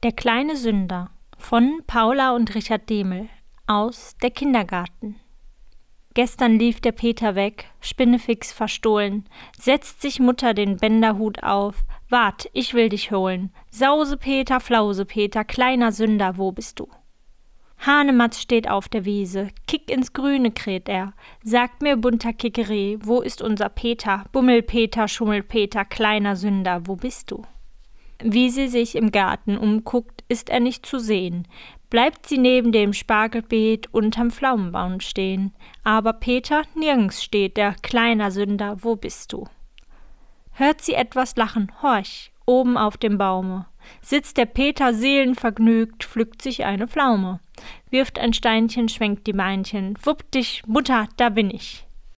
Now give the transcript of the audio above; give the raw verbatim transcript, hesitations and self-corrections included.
Der kleine Sünder von Paula und Richard Demel aus Der Kindergarten. Gestern lief der Peter weg, spinnefix verstohlen, setzt sich Mutter den Bänderhut auf, wart, ich will dich holen, Sause Peter, Flause Peter, kleiner Sünder, wo bist du? Hanematz steht auf der Wiese, Kick ins Grüne kräht er, sagt mir bunter Kickeree, wo ist unser Peter, Bummelpeter, Schummelpeter, kleiner Sünder, wo bist du? Wie sie sich im Garten umguckt, ist er nicht zu sehen, bleibt sie neben dem Spargelbeet unterm Pflaumenbaum stehen, aber Peter, nirgends steht der, kleiner Sünder, wo bist du? Hört sie etwas lachen, horch, oben auf dem Baume, sitzt der Peter seelenvergnügt, pflückt sich eine Pflaume, wirft ein Steinchen, schwenkt die Beinchen, wupp dich, Mutter, da bin ich.